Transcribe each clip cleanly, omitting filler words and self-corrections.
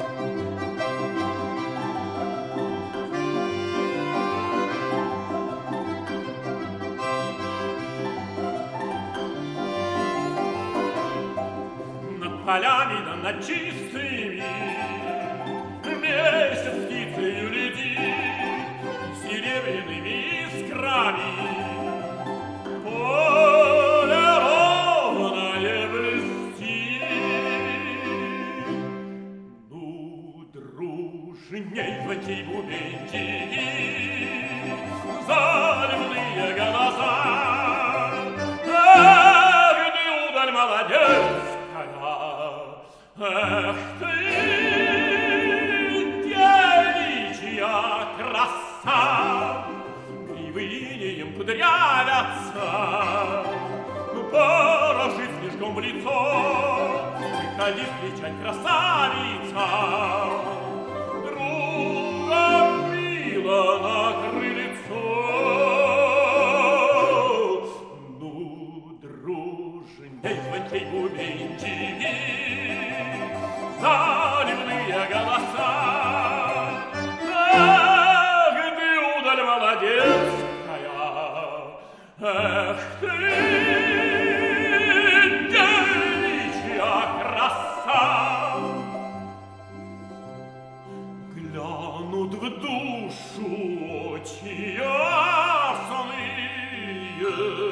Полями да над чистыми месяц птицею летит, серебряными искрами поле ровное блестит. Ну, дружней звонкий бубенчики, заливные голоса, эх, ты удаль молодец! Эх ты, девичья краса, гривы инеем кудрявятся, положи снежком в лицо, выходи встречать, красавица, друга мила на крыльцо. Ну, дружней звонкий бубенчики, заливные голоса, эх, ты удаль молодецкая, эх, ты девичья краса. Глянут в душу очи ясные,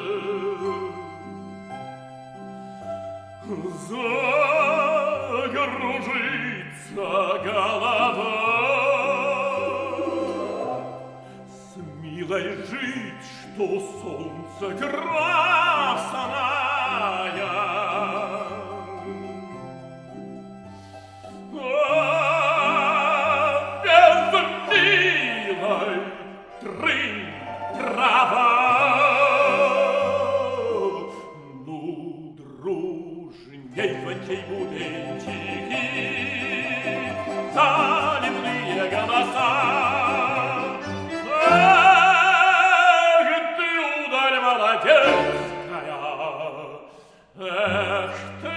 закружится голова. С милой жить, что солнце красное, без милой трынь трава. Дружней звонкий бубенчики, заливные голоса, эх, ты удаль молодецкая, эх, ты